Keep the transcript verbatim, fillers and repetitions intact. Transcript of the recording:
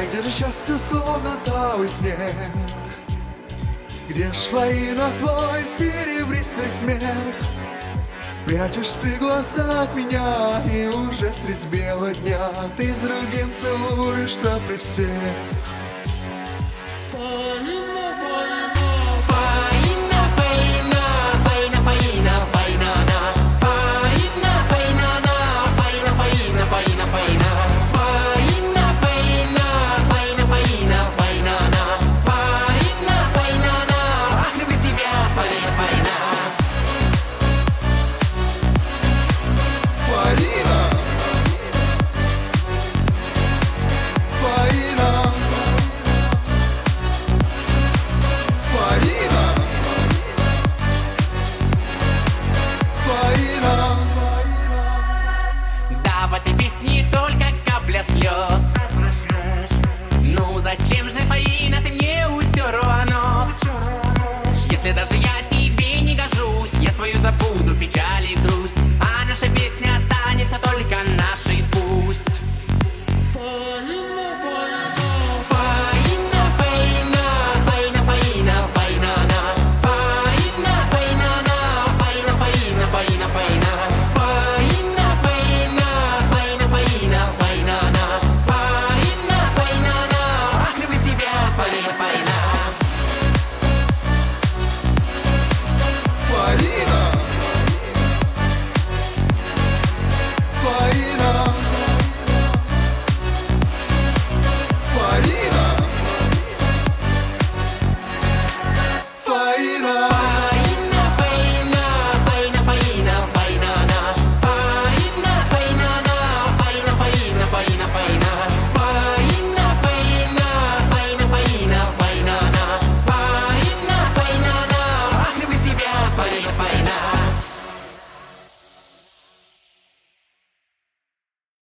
где же счастье, словно талый снег? Где ж, Фаина, твой серебристый смех? Прячешь ты глаза от меня, и уже средь бела дня ты с другим целуешься при всех. Фаина, Фаина, Фаина, Фаина, Фаина, Фаина, Фаина, на. Фаина, Фаина, на. Фаина, Фаина, Фаина, Фаина. Фаина, Фаина, Фаина, Фаина, Фаина, на. Фаина, Фаина, на. Ах, люблю тебя, Фаина, Фаина. Фаина, Фаина, Фаина, Фаина. Да, в этой песне только капля слез. Ну зачем же, Фаина, ты мне утерла нос? Если даже я тебя